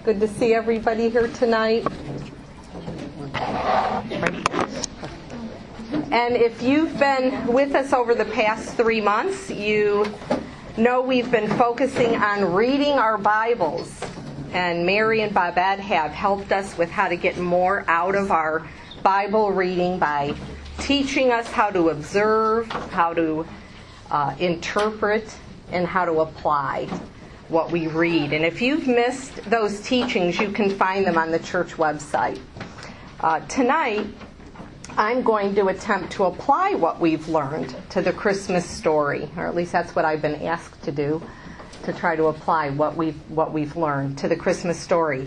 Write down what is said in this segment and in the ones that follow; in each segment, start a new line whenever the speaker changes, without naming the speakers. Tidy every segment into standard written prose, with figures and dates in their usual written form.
Good to see everybody here tonight. And if you've been with us over the past 3 months, you know we've been focusing on reading our Bibles. And Mary and Babette have helped us with how to get more out of our Bible reading by teaching us how to observe, how to interpret, and how to apply what we read. And if you've missed those teachings, you can find them on the church website. Tonight, I'm going to attempt to apply what we've learned to the Christmas story, or at least that's what I've been asked to do, to try to apply what we've learned to the Christmas story.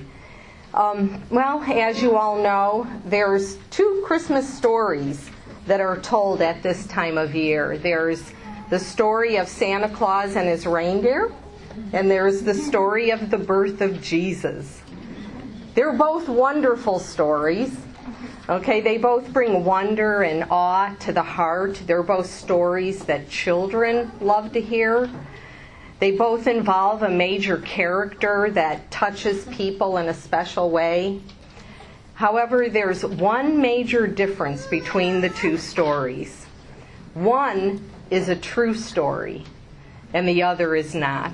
Well, as you all know, there's 2 Christmas stories that are told at this time of year. There's the story of Santa Claus and his reindeer, and there's the story of the birth of Jesus. They're both wonderful stories. Okay, they both bring wonder and awe to the heart. They're both stories that children love to hear. They both involve a major character that touches people in a special way. However, there's one major difference between the 2 stories. One is a true story, and the other is not.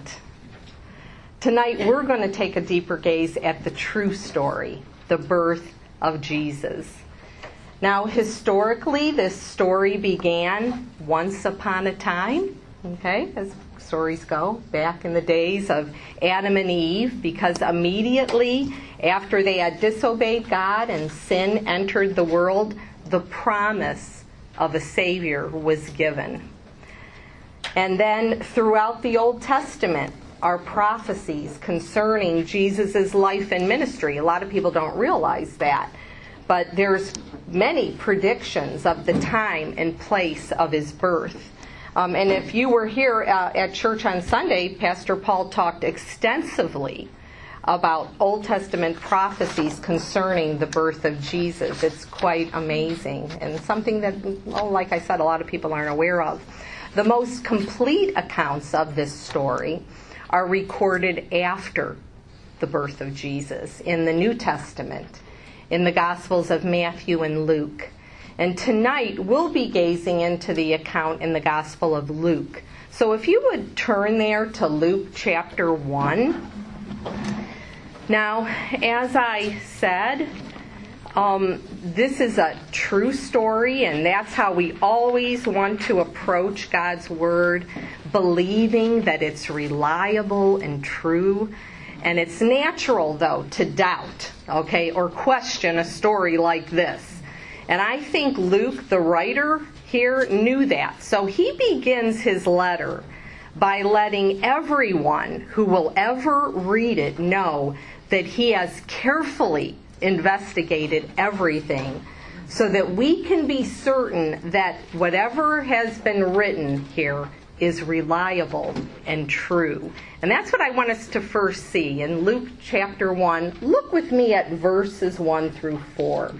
Tonight, we're going to take a deeper gaze at the true story, the birth of Jesus. Now, historically, this story began once upon a time, okay, as stories go, back in the days of Adam and Eve, because immediately after they had disobeyed God and sin entered the world, the promise of a Savior was given. And then throughout the Old Testament are prophecies concerning Jesus' life and ministry. A lot of people don't realize that. But there's many predictions of the time and place of his birth. And if you were here at church on Sunday, Pastor Paul talked extensively about Old Testament prophecies concerning the birth of Jesus. It's quite amazing and something that, like I said, a lot of people aren't aware of. The most complete accounts of this story are recorded after the birth of Jesus in the New Testament, in the Gospels of Matthew and Luke. And tonight we'll be gazing into the account in the Gospel of Luke. So if you would turn there to Luke chapter 1. Now, as I said, this is a true story, and that's how we always want to approach God's Word, believing that it's reliable and true. And it's natural, though, to doubt, okay, or question a story like this. And I think Luke, the writer here, knew that. So he begins his letter by letting everyone who will ever read it know that he has carefully investigated everything so that we can be certain that whatever has been written here is reliable and true. And that's what I want us to first see in Luke chapter 1. Look with me at verses 1 through 4.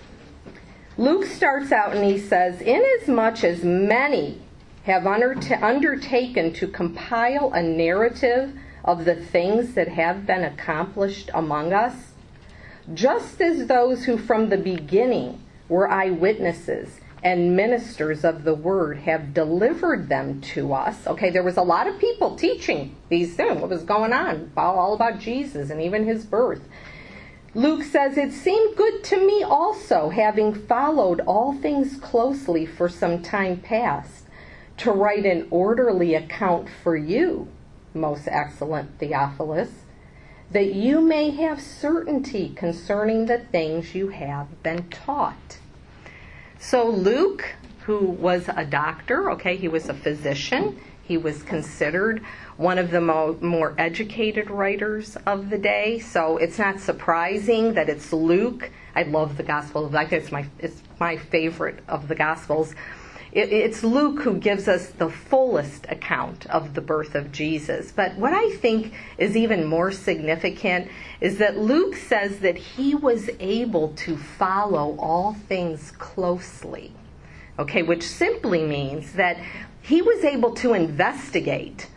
Luke starts out and he says, "Inasmuch as many have undertaken to compile a narrative of the things that have been accomplished among us, just as those who from the beginning were eyewitnesses and ministers of the word have delivered them to us." Okay, there was a lot of people teaching these things, what was going on, all about Jesus and even his birth. Luke says, "It seemed good to me also, having followed all things closely for some time past, to write an orderly account for you, most excellent Theophilus, that you may have certainty concerning the things you have been taught." So Luke, who was a doctor, okay, he was a physician, he was considered one of the more educated writers of the day, so it's not surprising that it's Luke. I love the Gospel of Luke. It's my favorite of the Gospels. It's Luke who gives us the fullest account of the birth of Jesus. But what I think is even more significant is that Luke says that he was able to follow all things closely. Okay, which simply means that he was able to investigate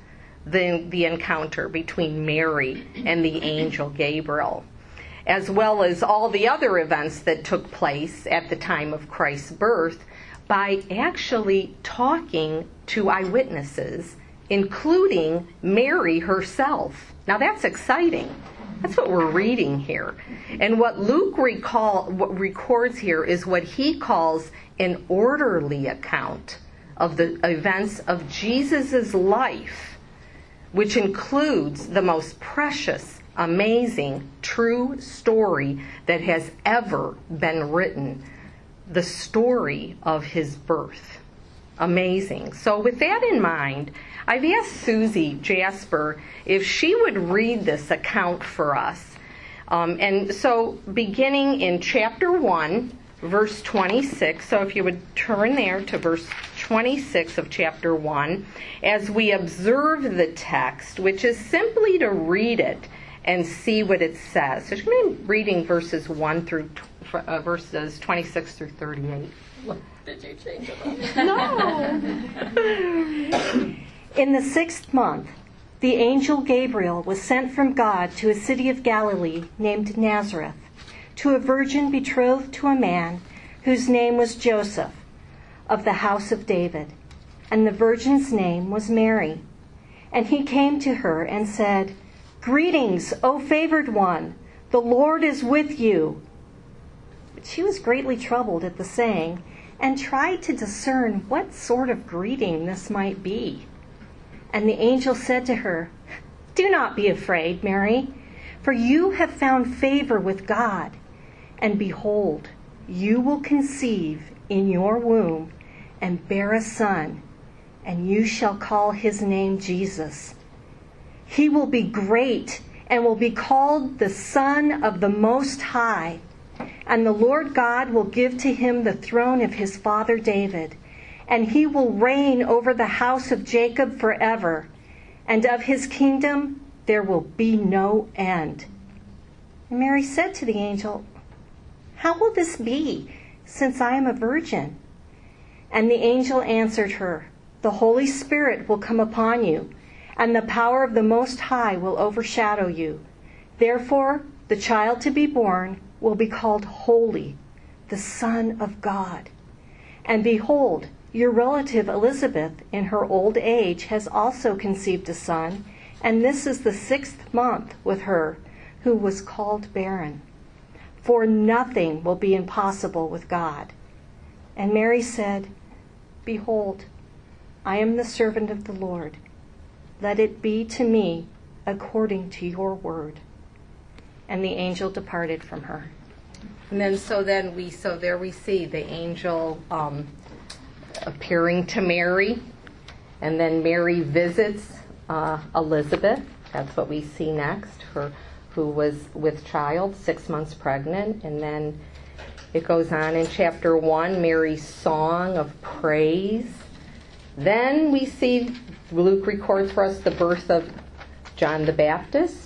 the encounter between Mary and the angel Gabriel, as well as all the other events that took place at the time of Christ's birth, by actually talking to eyewitnesses, including Mary herself. Now that's exciting. That's what we're reading here. And what Luke records here is what he calls an orderly account of the events of Jesus' life, which includes the most precious, amazing, true story that has ever been written, the story of his birth. Amazing. So with that in mind, I've asked Susie Jasper if she would read this account for us. And so beginning in chapter 1, verse 26, so if you would turn there to verse 26 of chapter 1, as we observe the text, which is simply to read it and see what it says. So she's going to be reading verses 26 through 38.
Did you change it?
No.
In the 6th month, the angel Gabriel was sent from God to a city of Galilee named Nazareth, to a virgin betrothed to a man whose name was Joseph, of the house of David. And the virgin's name was Mary. And he came to her and said, "Greetings, O favored one, the Lord is with you." But she was greatly troubled at the saying, and tried to discern what sort of greeting this might be. And the angel said to her, "Do not be afraid, Mary, for you have found favor with God. And behold, you will conceive in your womb and bear a son, and you shall call his name Jesus. He will be great and will be called the Son of the Most High. And the Lord God will give to him the throne of his father David, and he will reign over the house of Jacob forever, and of his kingdom there will be no end." And Mary said to the angel, "How will this be, since I am a virgin?" And the angel answered her, "The Holy Spirit will come upon you, and the power of the Most High will overshadow you. Therefore, the child to be born will be called Holy, the Son of God. And behold, your relative Elizabeth, in her old age, has also conceived a son, and this is the 6th month with her, who was called barren. For nothing will be impossible with God." And Mary said, "Behold, I am the servant of the Lord. Let it be to me according to your word." And the angel departed from her.
And then there we see the angel appearing to Mary, and then Mary visits Elizabeth. That's what we see next, who was with child, 6 months pregnant. And then it goes on in chapter 1, Mary's song of praise. Then we see, Luke records for us the birth of John the Baptist,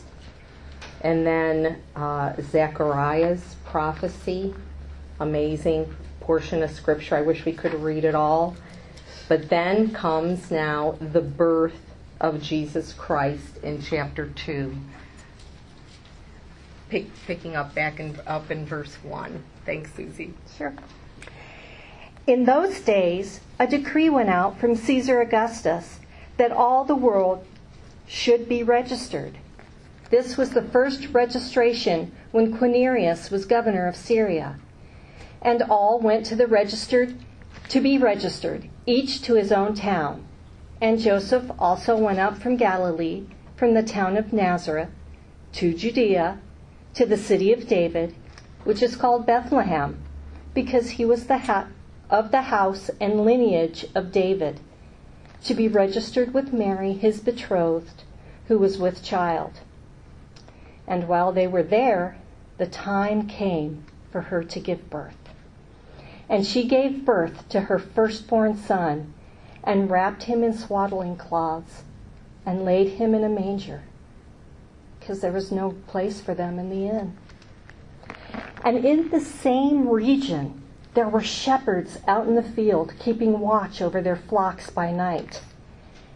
and then Zechariah's prophecy, amazing portion of scripture. I wish we could read it all. But then comes now the birth of Jesus Christ in chapter 2. Picking up up in verse 1. Thanks, Susie.
Sure. In those days, a decree went out from Caesar Augustus that all the world should be registered. This was the first registration when Quirinius was governor of Syria. And all went to be registered, each to his own town. And Joseph also went up from Galilee, from the town of Nazareth, to Judea, to the city of David, which is called Bethlehem, because he was of the house and lineage of David, to be registered with Mary, his betrothed, who was with child. And while they were there, the time came for her to give birth. And she gave birth to her firstborn son, and wrapped him in swaddling cloths, and laid him in a manger, because there was no place for them in the inn. And in the same region, there were shepherds out in the field, keeping watch over their flocks by night.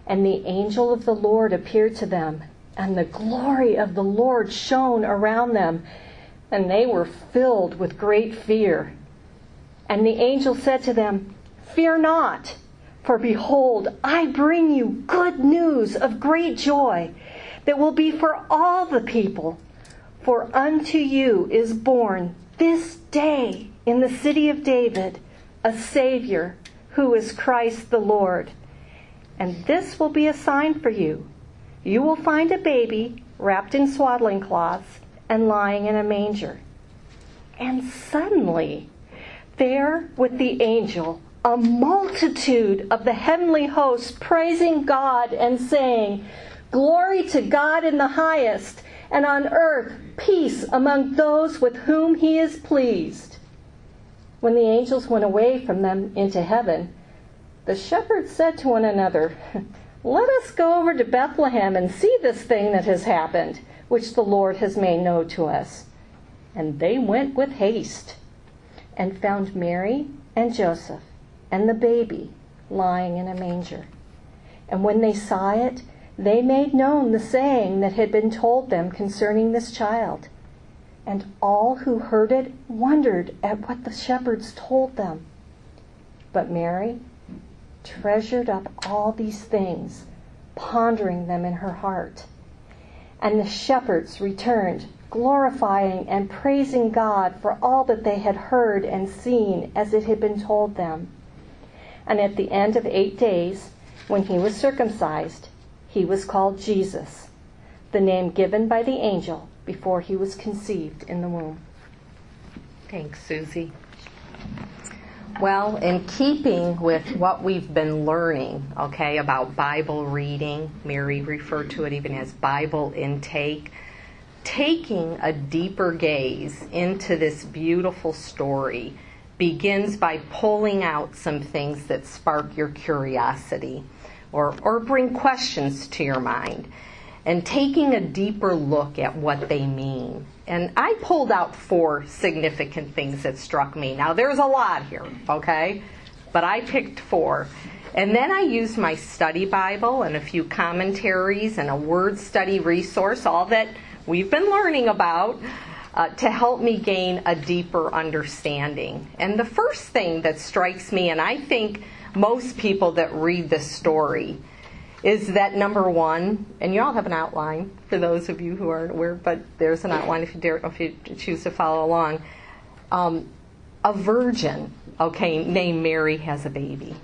And the angel of the Lord appeared to them, and the glory of the Lord shone around them, and they were filled with great fear. And the angel said to them, "Fear not, for behold, I bring you good news of great joy that will be for all the people. For unto you is born this day in the city of David a Savior, who is Christ the Lord. And this will be a sign for you. You will find a baby wrapped in swaddling cloths and lying in a manger." And suddenly, there with the angel, a multitude of the heavenly hosts praising God and saying, "Glory to God in the highest, and on earth peace among those with whom he is pleased." When the angels went away from them into heaven, the shepherds said to one another, "Let us go over to Bethlehem and see this thing that has happened, which the Lord has made known to us." And they went with haste and found Mary and Joseph and the baby lying in a manger. And when they saw it, they made known the saying that had been told them concerning this child. And all who heard it wondered at what the shepherds told them. But Mary treasured up all these things, pondering them in her heart. And the shepherds returned, glorifying and praising God for all that they had heard and seen as it had been told them. And at the end of 8 days, when he was circumcised, he was called Jesus, the name given by the angel before he was conceived in the womb.
Thanks, Susie. Well, in keeping with what we've been learning, about Bible reading, Mary referred to it even as Bible intake, taking a deeper gaze into this beautiful story begins by pulling out some things that spark your curiosity or bring questions to your mind, and taking a deeper look at what they mean. And I pulled out 4 significant things that struck me. Now, there's a lot here, but I picked 4. And then I used my study Bible and a few commentaries and a word study resource, all that we've been learning about, to help me gain a deeper understanding. And the first thing that strikes me, and I think most people that read this story, is that number 1, and you all have an outline for those of you who aren't aware, but there's an outline if you choose to follow along. A virgin, named Mary, has a baby.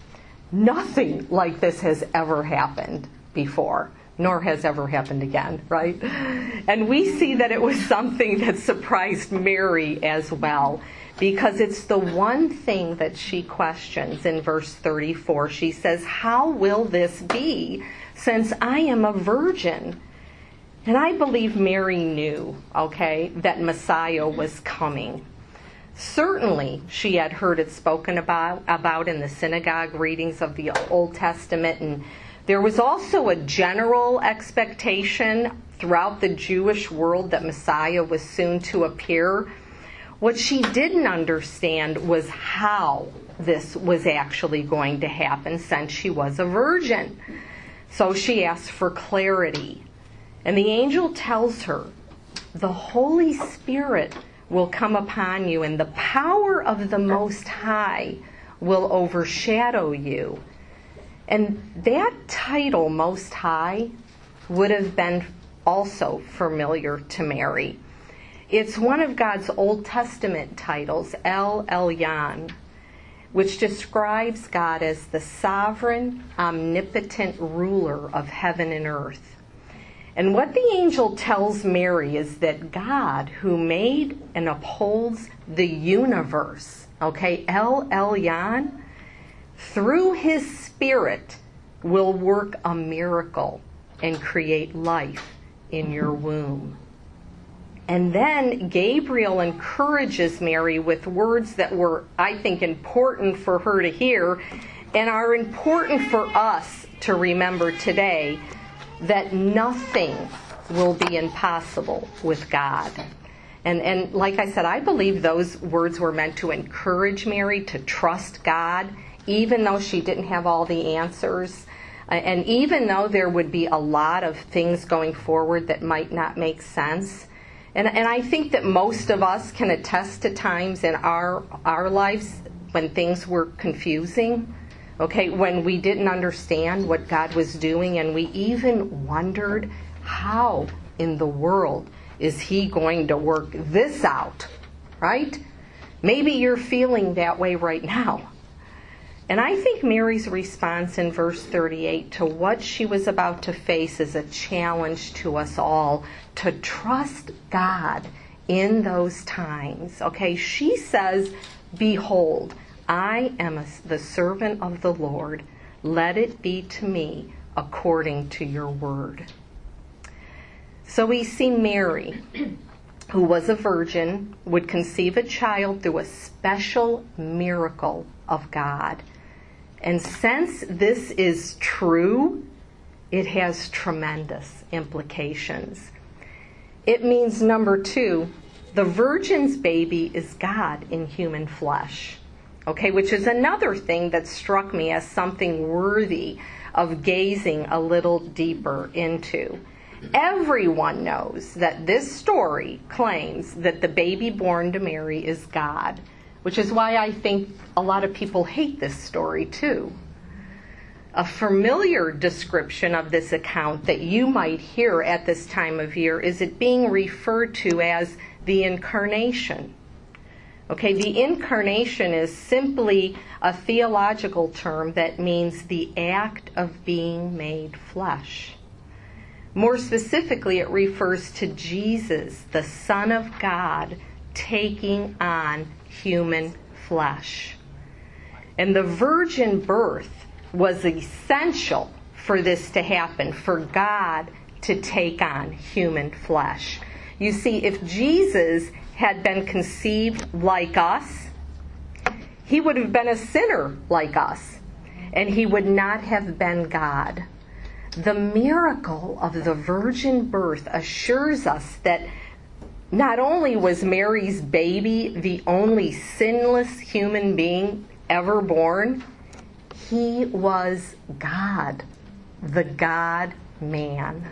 Nothing like this has ever happened before, nor has ever happened again, right? And we see that it was something that surprised Mary as well, because it's the one thing that she questions in verse 34. She says, "How will this be, since I am a virgin?" And I believe Mary knew, that Messiah was coming. Certainly, she had heard it spoken about in the synagogue readings of the Old Testament, and there was also a general expectation throughout the Jewish world that Messiah was soon to appear. What she didn't understand was how this was actually going to happen, since she was a virgin. So she asked for clarity. And the angel tells her, "The Holy Spirit will come upon you, and the power of the Most High will overshadow you." And that title, Most High, would have been also familiar to Mary. It's one of God's Old Testament titles, El Elyon, which describes God as the sovereign, omnipotent ruler of heaven and earth. And what the angel tells Mary is that God, who made and upholds the universe, El Elyon, through his Spirit will work a miracle and create life in your womb. And then Gabriel encourages Mary with words that were, I think, important for her to hear and are important for us to remember today, that nothing will be impossible with God. And like I said, I believe those words were meant to encourage Mary to trust God, even though she didn't have all the answers. And even though there would be a lot of things going forward that might not make sense, and I think that most of us can attest to times in our lives when things were confusing, okay, when we didn't understand what God was doing, and we even wondered, how in the world is He going to work this out, right? Maybe you're feeling that way right now. And I think Mary's response in verse 38 to what she was about to face is a challenge to us all to trust God in those times. Okay, she says, "Behold, I am the servant of the Lord. Let it be to me according to your word." So we see Mary, who was a virgin, would conceive a child through a special miracle of God. And since this is true, it has tremendous implications. It means, number two, the virgin's baby is God in human flesh. Okay, which is another thing that struck me as something worthy of gazing a little deeper into. Everyone knows that this story claims that the baby born to Mary is God, which is why I think a lot of people hate this story too. A familiar description of this account that you might hear at this time of year is it being referred to as the Incarnation. Okay, the Incarnation is simply a theological term that means the act of being made flesh. More specifically, it refers to Jesus, the Son of God, taking on human flesh. And the virgin birth was essential for this to happen, for God to take on human flesh. You see, if Jesus had been conceived like us, He would have been a sinner like us, and He would not have been God. The miracle of the virgin birth assures us that not only was Mary's baby the only sinless human being ever born, He was God, the God-man.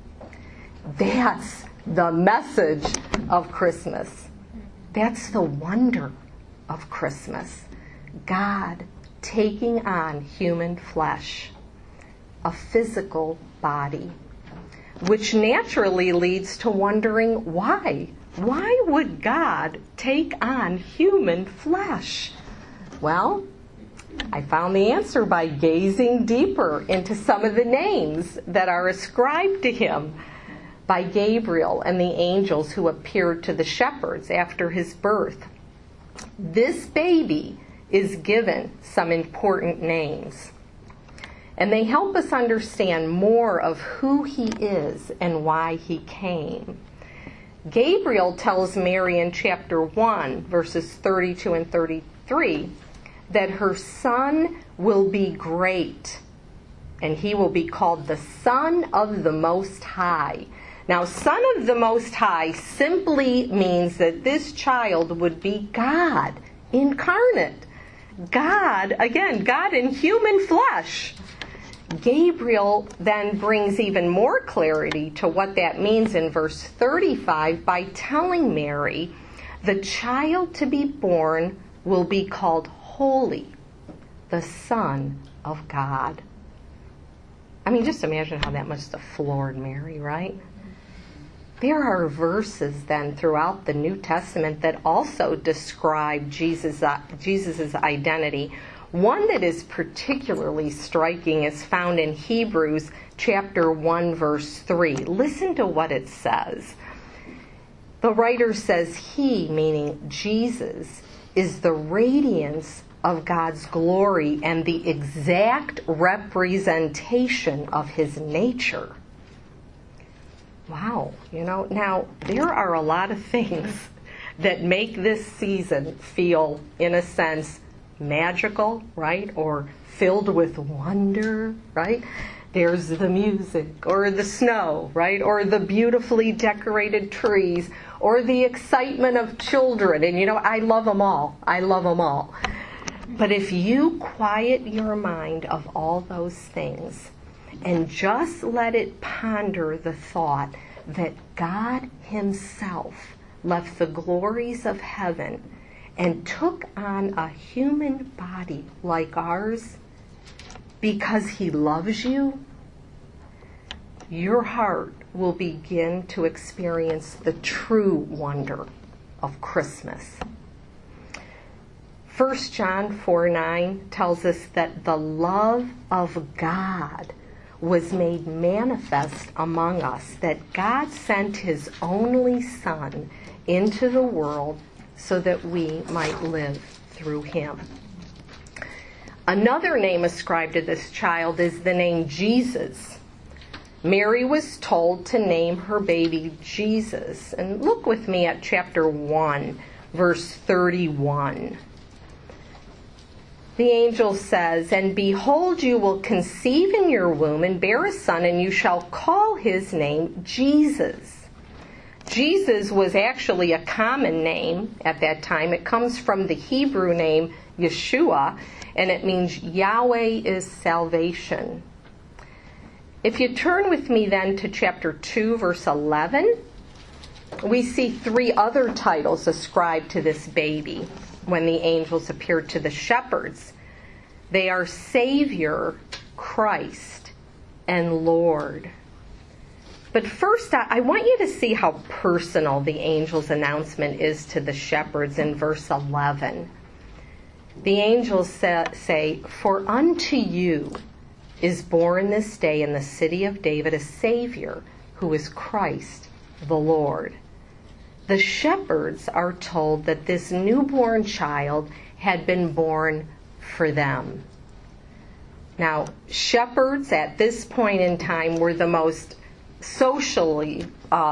That's the message of Christmas. That's the wonder of Christmas. God taking on human flesh, a physical body, which naturally leads to wondering why. Why would God take on human flesh? Well, I found the answer by gazing deeper into some of the names that are ascribed to Him by Gabriel and the angels who appeared to the shepherds after His birth. This baby is given some important names, and they help us understand more of who He is and why He came. Gabriel tells Mary in chapter 1, verses 32 and 33, that her son will be great, and he will be called the Son of the Most High. Now, Son of the Most High simply means that this child would be God incarnate. God, again, God in human flesh. Gabriel then brings even more clarity to what that means in verse 35 by telling Mary, the child to be born will be called Holy, the Son of God. I mean, just imagine how that must have floored Mary, right? There are verses then throughout the New Testament that also describe Jesus' identity. One that is particularly striking is found in Hebrews chapter 1, verse 3. Listen to what it says. The writer says, He, meaning Jesus, is the radiance of God's glory and the exact representation of His nature. Wow, now there are a lot of things that make this season feel, in a sense, magical, right? Or filled with wonder, right? There's the music, or the snow, right? Or the beautifully decorated trees, or the excitement of children. And I love them all. I love them all. But if you quiet your mind of all those things and just let it ponder the thought that God himself left the glories of heaven and took on a human body like ours because he loves you, your heart will begin to experience the true wonder of Christmas. 1 John 4:9 tells us that the love of God was made manifest among us, that God sent his only Son into the world so that we might live through him. Another name ascribed to this child is the name Jesus. Mary was told to name her baby Jesus. And look with me at chapter 1, verse 31. The angel says, "And behold, you will conceive in your womb and bear a son, and you shall call his name Jesus." Jesus was actually a common name at that time. It comes from the Hebrew name Yeshua, and it means Yahweh is salvation. If you turn with me then to chapter 2, verse 11, we see 3 other titles ascribed to this baby when the angels appeared to the shepherds. They are Savior, Christ, and Lord. But first, I want you to see how personal the angel's announcement is to the shepherds in verse 11. The angels say, "For unto you is born this day in the city of David a Savior, who is Christ the Lord." The shepherds are told that this newborn child had been born for them. Now, shepherds at this point in time were the most socially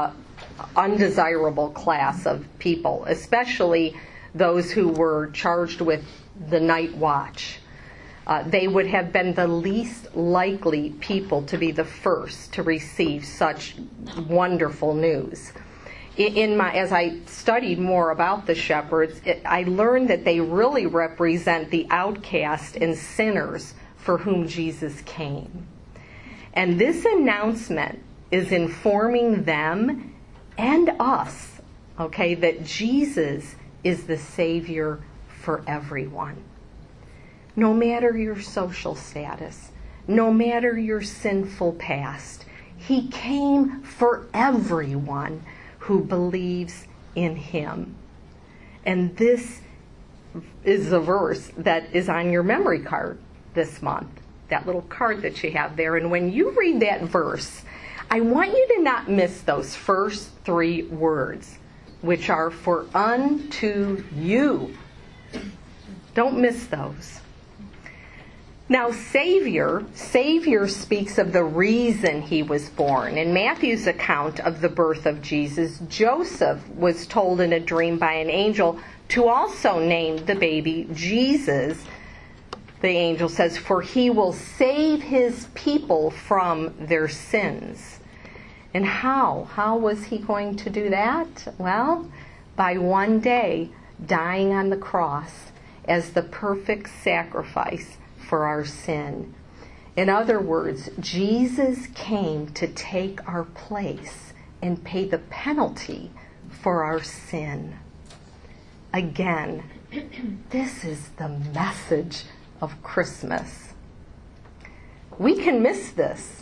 undesirable class of people, especially those who were charged with the night watch. They would have been the least likely people to be the first to receive such wonderful news. As I studied more about the shepherds, I learned that they really represent the outcast and sinners for whom Jesus came. And this announcement is informing them and us, okay, that Jesus is the Savior for everyone. No matter your social status, no matter your sinful past, he came for everyone who believes in him. And this is the verse that is on your memory card this month, that little card that you have there. And when you read that verse, I want you to not miss those first 3 words, which are "for unto you." Don't miss those. Now, Savior speaks of the reason he was born. In Matthew's account of the birth of Jesus, Joseph was told in a dream by an angel to also name the baby Jesus. The angel says, "For he will save his people from their sins." And how? How was he going to do that? Well, by one day dying on the cross as the perfect sacrifice for our sin. In other words, Jesus came to take our place and pay the penalty for our sin. Again, this is the message of Christmas. We can miss this.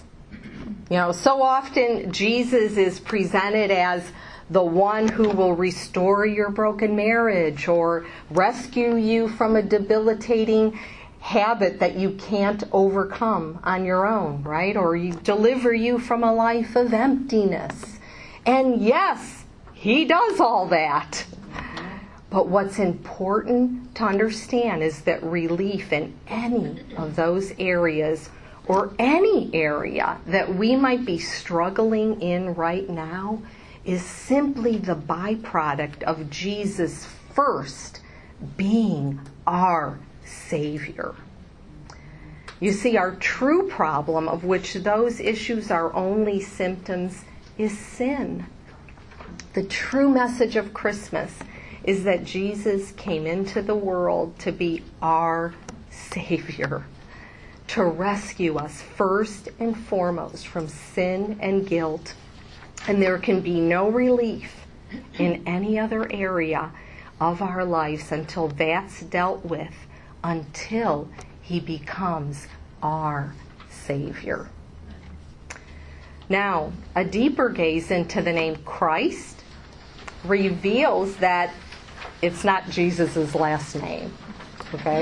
So often Jesus is presented as the one who will restore your broken marriage or rescue you from a debilitating habit that you can't overcome on your own, right? Or deliver you from a life of emptiness. And yes, he does all that. But what's important to understand is that relief in any of those areas, or any area that we might be struggling in right now, is simply the byproduct of Jesus first being our Savior. You see, our true problem, of which those issues are only symptoms, is sin. The true message of Christmas is that Jesus came into the world to be our Savior, to rescue us first and foremost from sin and guilt. And there can be no relief in any other area of our lives until that's dealt with, until he becomes our Savior. Now, a deeper gaze into the name Christ reveals that it's not Jesus' last name. Okay?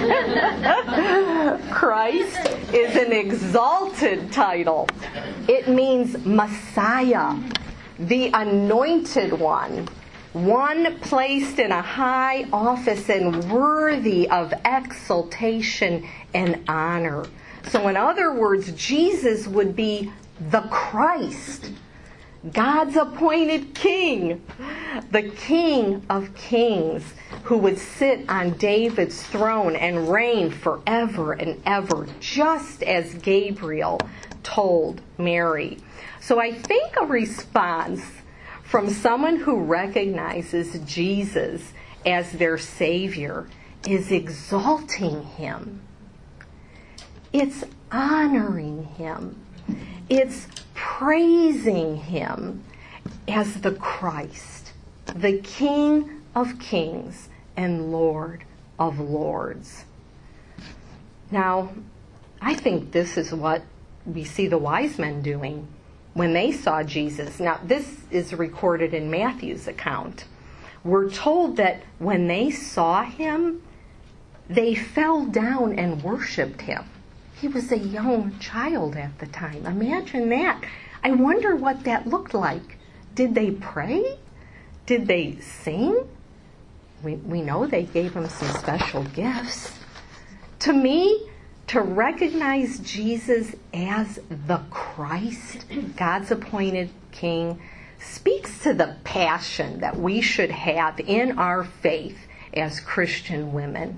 Christ is an exalted title. It means Messiah, the anointed one placed in a high office and worthy of exaltation and honor. So in other words, Jesus would be the Christ, God's appointed king, the King of Kings, who would sit on David's throne and reign forever and ever, just as Gabriel told Mary. So I think a response from someone who recognizes Jesus as their Savior is exalting him. It's honoring him. It's praising him as the Christ, the King of Kings and Lord of Lords. Now, I think this is what we see the wise men doing when they saw Jesus. Now, this is recorded in Matthew's account. We're told that when they saw him, they fell down and worshiped him. He was a young child at the time. Imagine that. I wonder what that looked like. Did they pray? Did they sing? We know they gave him some special gifts. To me, to recognize Jesus as the Christ, God's appointed King, speaks to the passion that we should have in our faith as Christian women.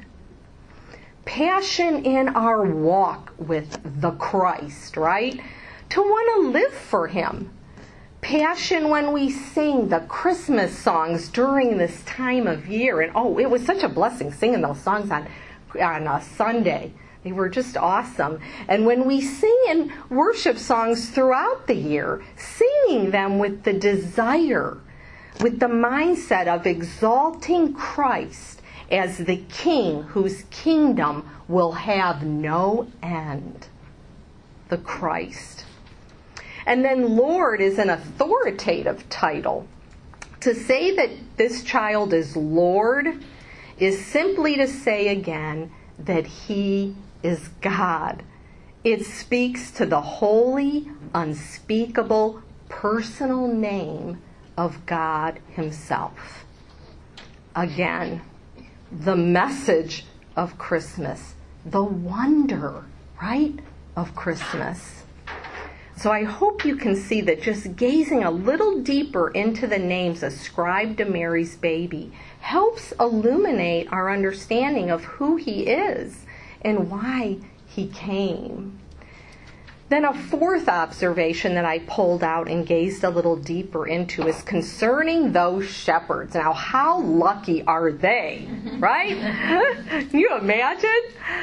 Passion in our walk with the Christ, right? To want to live for him. Passion when we sing the Christmas songs during this time of year. And it was such a blessing singing those songs on a Sunday. They were just awesome. And when we sing in worship songs throughout the year, singing them with the desire, with the mindset of exalting Christ as the King whose kingdom will have no end. The Christ. And then Lord is an authoritative title. To say that this child is Lord is simply to say again that he is God. It speaks to the holy, unspeakable, personal name of God himself. Again, the message of Christmas, the wonder, right, of Christmas. So I hope you can see that just gazing a little deeper into the names ascribed to Mary's baby helps illuminate our understanding of who he is and why he came. Then a fourth observation that I pulled out and gazed a little deeper into is concerning those shepherds. Now, how lucky are they, right? Can you imagine?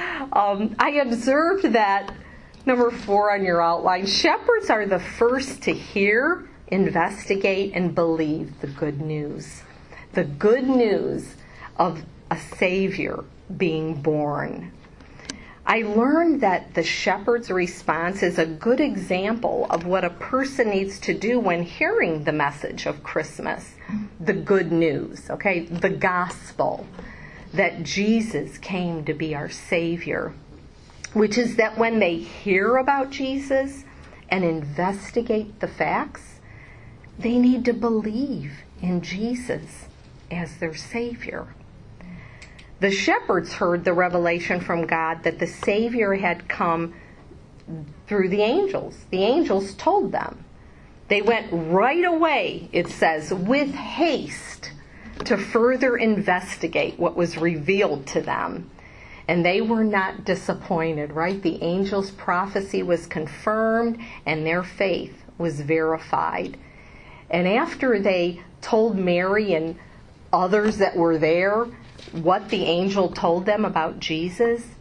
I observed that, number 4 on your outline, shepherds are the first to hear, investigate, and believe the good news. The good news of a Savior being born. I learned that the shepherd's response is a good example of what a person needs to do when hearing the message of Christmas, the good news, okay, the gospel, that Jesus came to be our Savior, which is that when they hear about Jesus and investigate the facts, they need to believe in Jesus as their Savior. The shepherds heard the revelation from God that the Savior had come through the angels. The angels told them. They went right away, it says, with haste to further investigate what was revealed to them. And they were not disappointed, right? The angels' prophecy was confirmed and their faith was verified. And after they told Mary and others that were there what the angel told them about Jesus,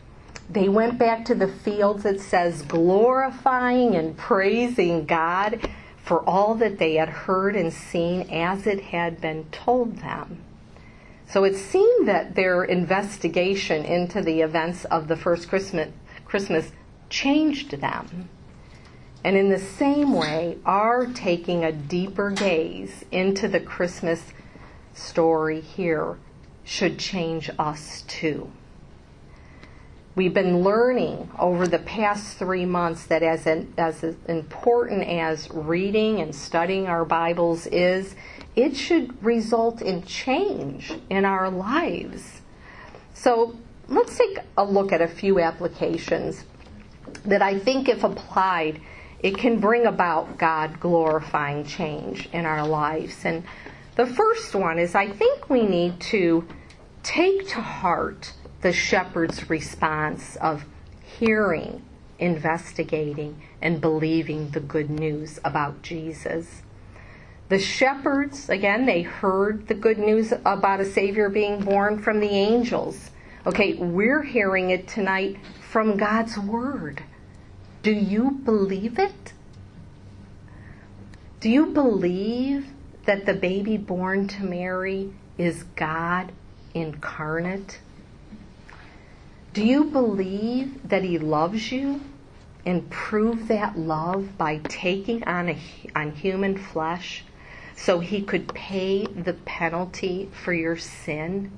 They went back to the fields, it says, glorifying and praising God for all that they had heard and seen as it had been told them. So it seemed that their investigation into the events of the first Christmas changed them. And in the same way, our taking a deeper gaze into the Christmas story here should change us too. We've been learning over the past 3 months that as important as reading and studying our Bibles is, it should result in change in our lives. So let's take a look at a few applications that I think, if applied, it can bring about God-glorifying change in our lives. And the first one is, I think we need to take to heart the shepherd's response of hearing, investigating, and believing the good news about Jesus. The shepherds, again, they heard the good news about a Savior being born from the angels. Okay, we're hearing it tonight from God's Word. Do you believe it? Do you believe that the baby born to Mary is God incarnate? Do you believe that He loves you and prove that love by taking on human flesh so He could pay the penalty for your sin?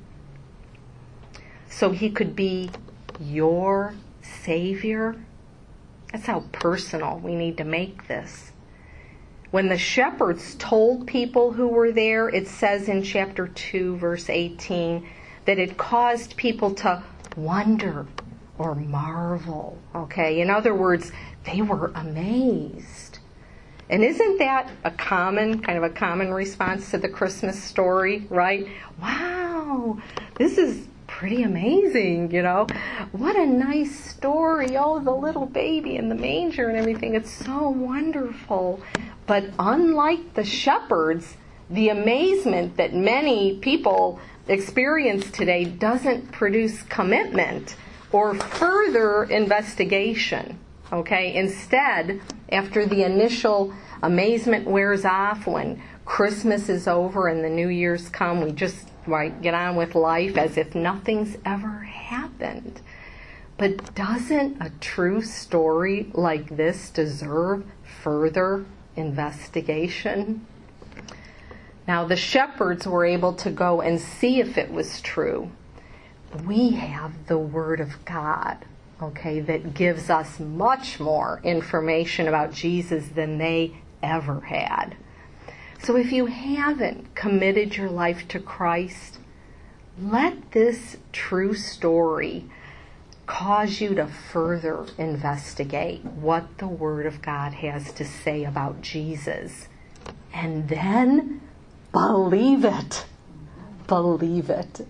So He could be your Savior? That's how personal we need to make this. When the shepherds told people who were there, it says in chapter 2, verse 18, that it caused people to wonder or marvel. Okay, in other words, they were amazed. And isn't that a common response to the Christmas story, right? Wow, this is pretty amazing, What a nice story. Oh, the little baby in the manger and everything. It's so wonderful. But unlike the shepherds, the amazement that many people experience today doesn't produce commitment or further investigation. Okay? Instead, after the initial amazement wears off, when Christmas is over and the New Year's come, we just get on with life as if nothing's ever happened. But doesn't a true story like this deserve further investigation? Now, the shepherds were able to go and see if it was true. We have the Word of God, okay, that gives us much more information about Jesus than they ever had. So if you haven't committed your life to Christ, let this true story cause you to further investigate what the Word of God has to say about Jesus. And then believe it. Believe it.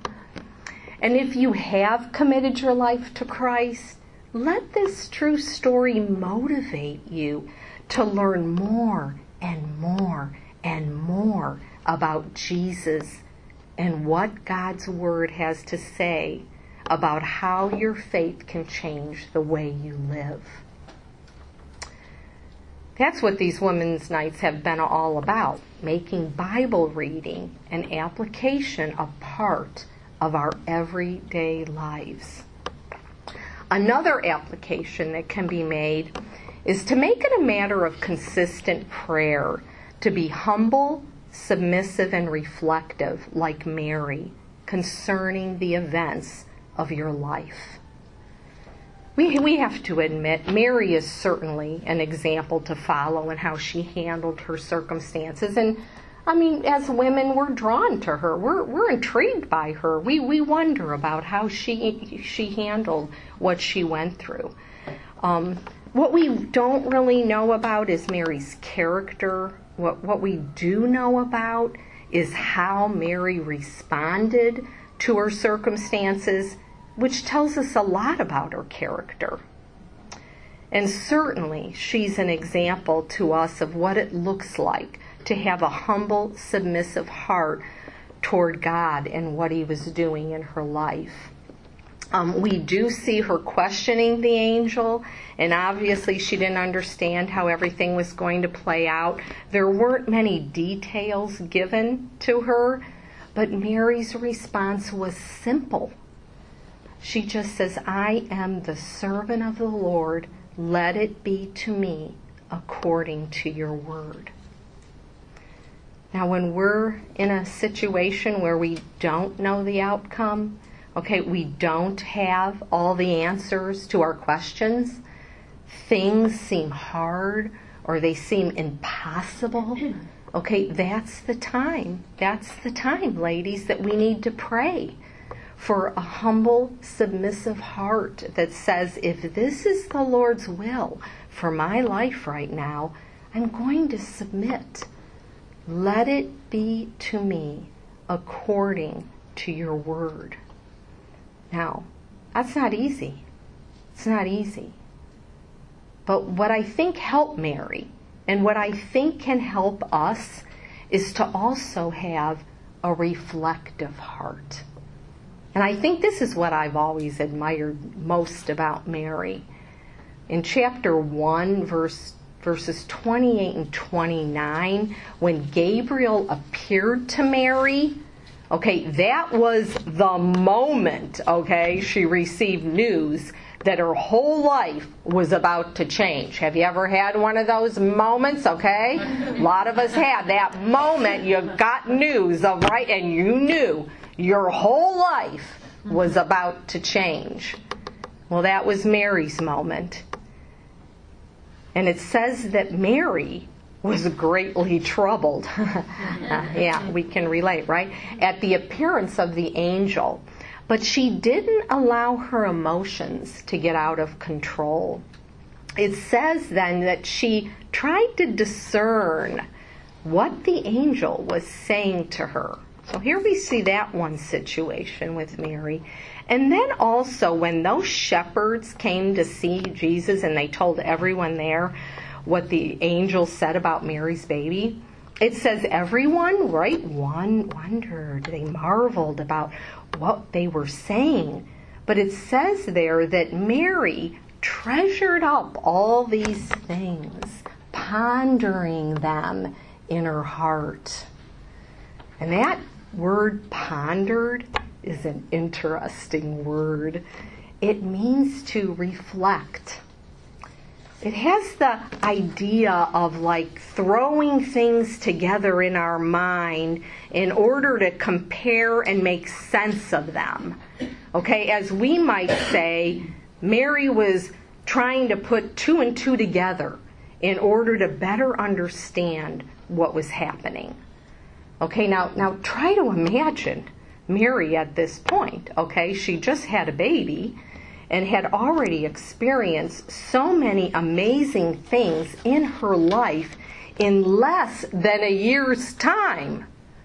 And if you have committed your life to Christ, let this true story motivate you to learn more and more and more about Jesus and what God's Word has to say about how your faith can change the way you live. That's what these Women's Nights have been all about, making Bible reading and application a part of our everyday lives. Another application that can be made is to make it a matter of consistent prayer, to be humble, submissive, and reflective like Mary concerning the events of your life. We have to admit, Mary is certainly an example to follow in how she handled her circumstances. And as women, we're drawn to her. We're intrigued by her. We wonder about how she handled what she went through. What we don't really know about is Mary's character. What we do know about is how Mary responded to her circumstances, which tells us a lot about her character. And certainly, she's an example to us of what it looks like to have a humble, submissive heart toward God and what He was doing in her life. We do see her questioning the angel, and obviously she didn't understand how everything was going to play out. There weren't many details given to her, but Mary's response was simple. She just says, I am the servant of the Lord. Let it be to me according to your word. Now, when we're in a situation where we don't know the outcome, okay, we don't have all the answers to our questions, things seem hard or they seem impossible, okay, that's the time, ladies, that we need to pray for a humble, submissive heart that says, if this is the Lord's will for my life right now, I'm going to submit. Let it be to me according to your word. Now, that's not easy. It's not easy. But what I think helped Mary, and what I think can help us, is to also have a reflective heart. And I think this is what I've always admired most about Mary. In chapter 1, verses 28 and 29, when Gabriel appeared to Mary, okay, that was the moment, okay, she received news that her whole life was about to change. Have you ever had one of those moments, okay? A lot of us have. That moment you got news of, right, and you knew your whole life was about to change. Well, that was Mary's moment. And it says that Mary was greatly troubled. Yeah, we can relate, right? At the appearance of the angel. But she didn't allow her emotions to get out of control. It says then that she tried to discern what the angel was saying to her. So here we see that one situation with Mary. And then also when those shepherds came to see Jesus and they told everyone there what the angel said about Mary's baby, it says everyone, right, wondered. They marveled about what they were saying. But it says there that Mary treasured up all these things, pondering them in her heart. And that word pondered is an interesting word. It means to reflect. It has the idea of like throwing things together in our mind in order to compare and make sense of them. Okay, as we might say, Mary was trying to put two and two together in order to better understand what was happening. Okay, now try to imagine Mary at this point. Okay, she just had a baby and had already experienced so many amazing things in her life in less than a year's time.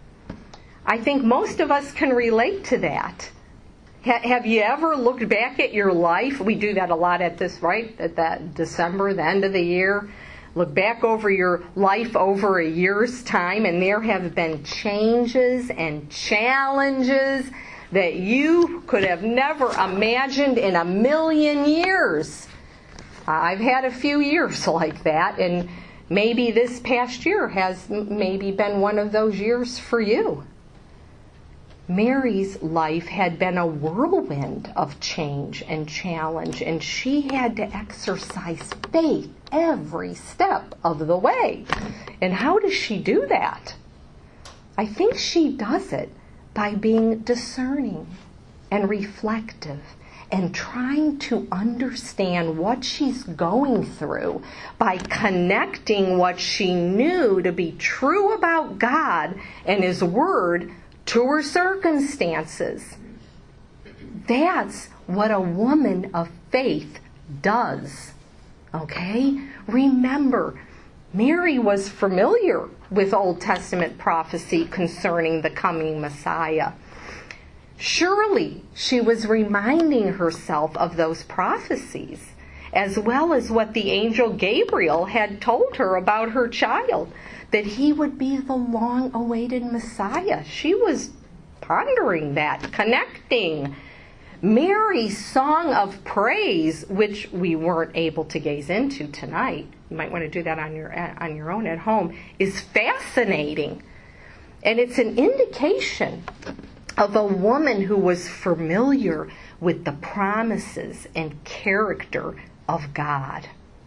I think most of us can relate to that. Have you ever looked back at your life? We do that a lot at this, right? At that December, the end of the year. Look back over your life over a year's time, and there have been changes and challenges that you could have never imagined in a million years. I've had a few years like that, and maybe this past year has maybe been one of those years for you. Mary's life had been a whirlwind of change and challenge, and she had to exercise faith every step of the way. And how does she do that? I think she does it by being discerning and reflective and trying to understand what she's going through by connecting what she knew to be true about God and His Word to her circumstances. That's what a woman of faith does. Okay? Remember, Mary was familiar with Old Testament prophecy concerning the coming Messiah. Surely she was reminding herself of those prophecies, as well as what the angel Gabriel had told her about her child, that he would be the long-awaited Messiah. She was pondering that, connecting Mary's song of praise, which we weren't able to gaze into tonight, you might want to do that on your own at home, is fascinating. And it's an indication of a woman who was familiar with the promises and character of God.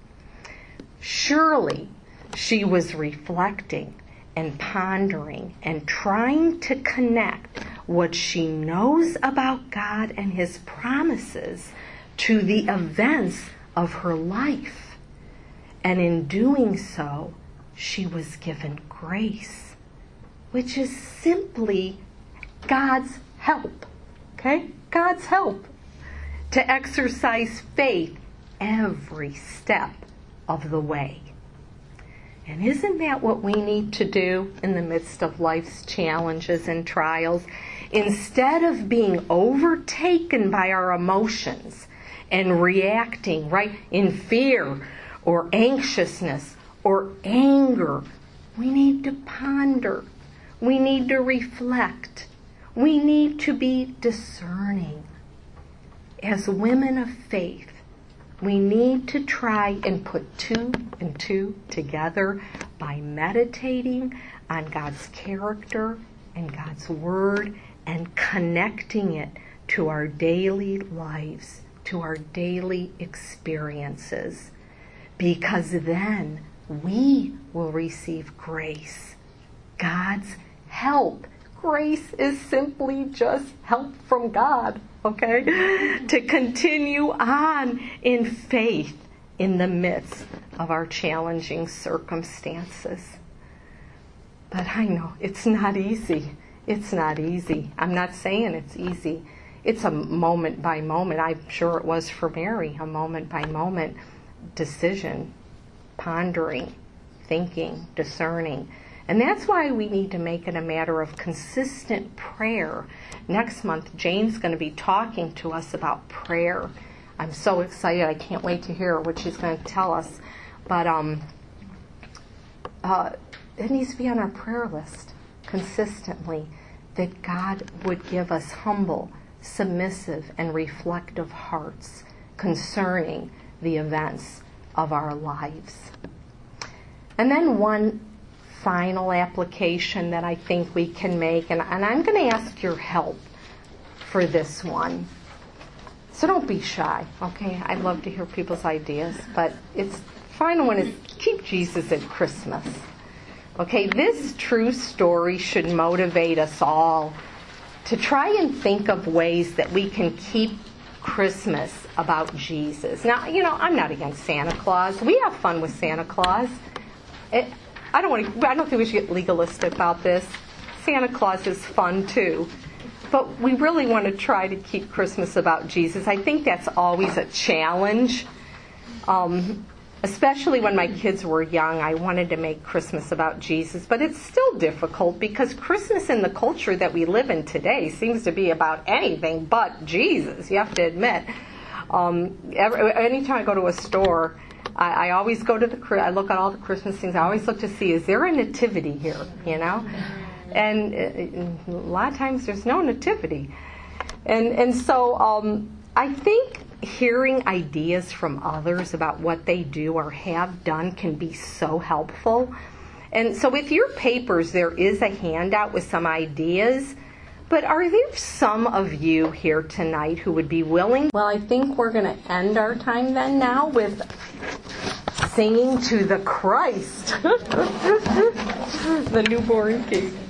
Surely she was reflecting and pondering and trying to connect what she knows about God and His promises to the events of her life. And in doing so, she was given grace, which is simply God's help. Okay? God's help to exercise faith every step of the way. And isn't that what we need to do in the midst of life's challenges and trials? Instead of being overtaken by our emotions and reacting, right, in fear or anxiousness or anger, we need to ponder. We need to reflect. We need to be discerning. As women of faith, we need to try and put two and two together by meditating on God's character and God's Word and connecting it to our daily lives, to our daily experiences. Because then we will receive grace, God's help. Grace is simply just help from God, okay? To continue on in faith in the midst of our challenging circumstances. But I know it's not easy. It's not easy. I'm not saying it's easy. It's a moment by moment. I'm sure it was for Mary, a moment by moment decision, pondering, thinking, discerning. And that's why we need to make it a matter of consistent prayer. Next month, Jane's going to be talking to us about prayer. I'm so excited. I can't wait to hear what she's going to tell us. But it needs to be on our prayer list consistently, that God would give us humble, submissive, and reflective hearts concerning the events of our lives. And then one final application that I think we can make, and I'm going to ask your help for this one. So don't be shy, okay? I'd love to hear people's ideas, but its final one is keep Jesus at Christmas. Okay, this true story should motivate us all to try and think of ways that we can keep Christmas about Jesus. Now, I'm not against Santa Claus. We have fun with Santa Claus. I don't think we should get legalistic about this. Santa Claus is fun too. But we really want to try to keep Christmas about Jesus. I think that's always a challenge. Especially when my kids were young, I wanted to make Christmas about Jesus. But it's still difficult because Christmas in the culture that we live in today seems to be about anything but Jesus, you have to admit. Anytime I go to a store, I always go to I look at all the Christmas things. I always look to see, is there a nativity here, And a lot of times there's no nativity. And so I think hearing ideas from others about what they do or have done can be so helpful. And so with your papers, there is a handout with some ideas. But are there some of you here tonight who would be willing? Well, I think we're going to end our time then now with singing to the Christ, the newborn King.